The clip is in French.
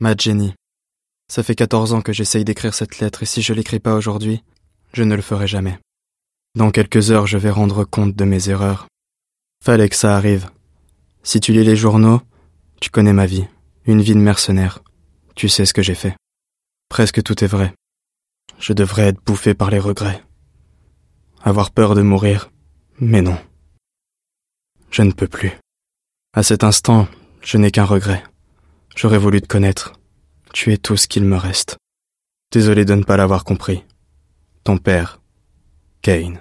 Ma Jenny, ça fait 14 ans que j'essaye d'écrire cette lettre et si je l'écris pas aujourd'hui, je ne le ferai jamais. Dans quelques heures, je vais rendre compte de mes erreurs. Fallait que ça arrive. Si tu lis les journaux, tu connais ma vie, une vie de mercenaire. Tu sais ce que j'ai fait. Presque tout est vrai. Je devrais être bouffé par les regrets. Avoir peur de mourir, mais non. Je ne peux plus. À cet instant, je n'ai qu'un regret. J'aurais voulu te connaître. Tu es tout ce qu'il me reste. Désolé de ne pas l'avoir compris. Ton père, Kane.